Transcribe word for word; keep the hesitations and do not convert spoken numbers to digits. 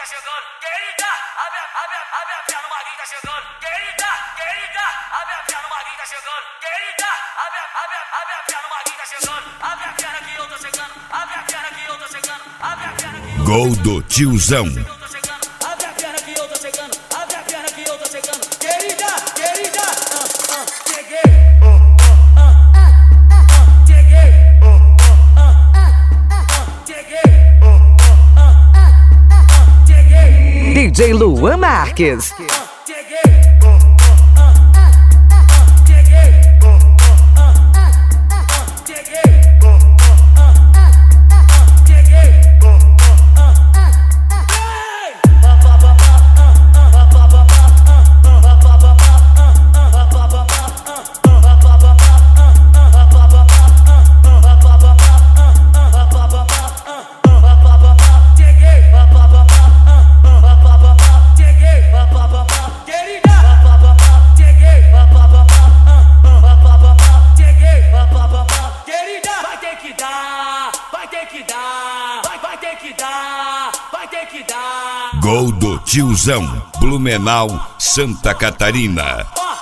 tá chegando. Querida, abre, abre, abre a perna, o Maguinho tá chegando. Querida, querida, abre a perna, o Maguinho tá chegando. Querida, abre, abre, abre a perna, o Maguinho tá chegando. Abre a perna que eu tô chegando. Abre a perna que eu tô chegando. Abre a perna que eu tô chegando. Gol do tiozão. Abre a perna que eu tô chegando. Abre a perna que eu tô chegando. Querida, querida, ah, ah, cheguei. D J Luan Marques. Gol do tiozão, Blumenau, Santa Catarina.